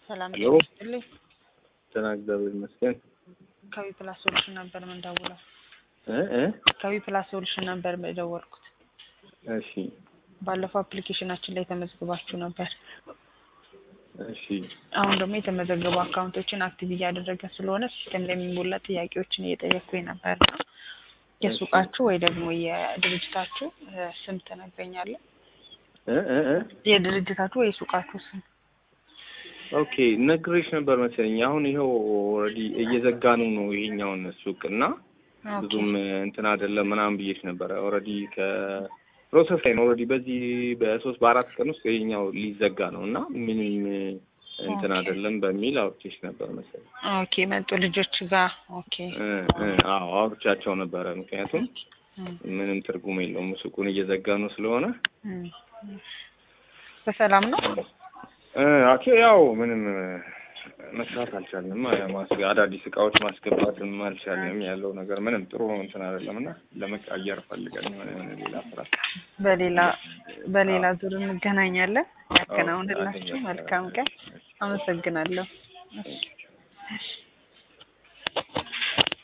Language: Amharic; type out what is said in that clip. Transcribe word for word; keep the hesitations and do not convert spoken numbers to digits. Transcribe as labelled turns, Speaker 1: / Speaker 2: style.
Speaker 1: ሰላም
Speaker 2: ሄሎ
Speaker 1: ይስጥልኝ።
Speaker 2: ተናግደው ይመስገን
Speaker 1: ከዊ ፕላስ ሶሉሽን ነበር ምን ደውለው
Speaker 2: እ እ
Speaker 1: ከዊ ፕላስ ሶሉሽን ነበር የደወልኩት።
Speaker 2: እሺ
Speaker 1: ባለፈው አፕሊኬሽናችን ላይ ተመዝግባችሁ ነበር።
Speaker 2: እሺ
Speaker 1: አሁን ደግሞ የተመዘገቡ አካውንቶችን አክቲቭ እያደረገ ስለሆነ ሲስተም ላይ የሚሞላ ጥያቄዎችን እየጠየቅኩኝ ነበር። የሱቃችሁ ወይ ደግሞ የድርጅታችሁ ስም ትነግረኛለህ?
Speaker 2: እ እ እ
Speaker 1: የድርጅታችሁ ወይ ሱቃችሁ ስም?
Speaker 2: ኦኬ ነግሬሽ ነበር መሰለኝ። አሁን ይሄው ኦሬዲ እየዘጋኑ ነው ይሄኛውን ሱቅና ብዙም እንትን አይደለም ምናምን ብዬሽ ነበር። ኦሬዲ ከፕሮሰስ ላይ ነው። ኦሬዲ በዚህ በሶስት በአራት ቀን ውስጥ ይሄኛው ሊዘጋ ነውና ምንም እንትን አይደለም በሚል አውርቼሽ ነበር መሰለኝ።
Speaker 1: ኦኬ መጡ ልጆች ጋር ኦኬ
Speaker 2: እ እ አዎ አውርቻቸው ነበር። ምክንያቱም ምንም ትርጉም የለውም ሱቁን እየዘጋኑ ስለሆነ
Speaker 1: በሰላም ነው።
Speaker 2: እ አኬ ያው ምንም መስራት አልቻልንም። ማስገ አዳዲስ እቃዎች ማስገባትም አልቻልንም። ያለው ነገር ምንም ጥሩ እንትን አይደለምና ለመቀየር ፈልገን የሆነ ሌላ ስራ
Speaker 1: በሌላ በሌላ ዙር እንገናኛለን። ያከናውንላችሁ። መልካም ቀን። አመሰግናለሁ።